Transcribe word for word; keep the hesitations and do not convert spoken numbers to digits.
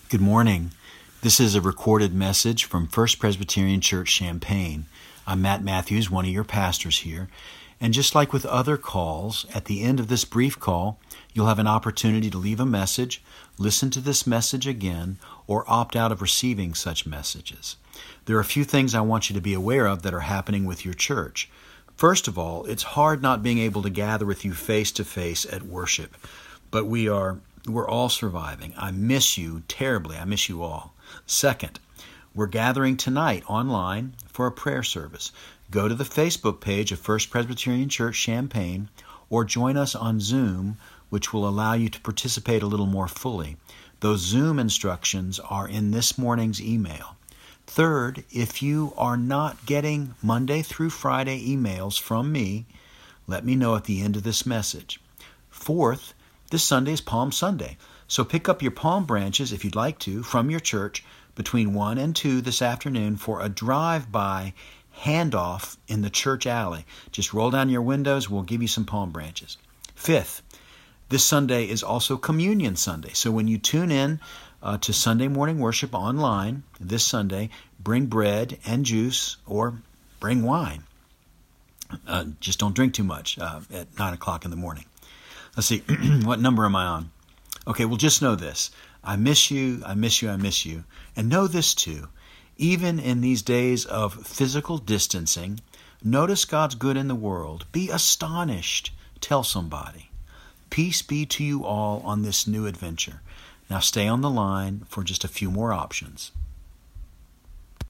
Good morning. This is a recorded message from First Presbyterian Church, Champaign. I'm Matt Matthews, one of your pastors here. And just like with other calls, at the end of this brief call, you'll have an opportunity to leave a message, listen to this message again, or opt out of receiving such messages. There are a few things I want you to be aware of that are happening with your church. First of all, it's hard not being able to gather with you face to face at worship, but we are We're all surviving. I miss you terribly. I miss you all. Second, we're gathering tonight online for a prayer service. Go to the Facebook page of First Presbyterian Church, Champaign, or join us on Zoom, which will allow you to participate a little more fully. Those Zoom instructions are in this morning's email. Third, if you are not getting Monday through Friday emails from me, let me know at the end of this message. Fourth, this Sunday is Palm Sunday, so pick up your palm branches, if you'd like to, from your church between one and two this afternoon for a drive-by handoff in the church alley. Just roll down your windows, we'll give you some palm branches. Fifth, this Sunday is also Communion Sunday, so when you tune in uh, to Sunday morning worship online this Sunday, bring bread and juice or bring wine. Uh, just don't drink too much uh, at nine o'clock in the morning. Let's see, what number am I on? Okay, well, just know this. I miss you, I miss you, I miss you. And know this too. Even in these days of physical distancing, notice God's good in the world. Be astonished. Tell somebody. Peace be to you all on this new adventure. Now stay on the line for just a few more options.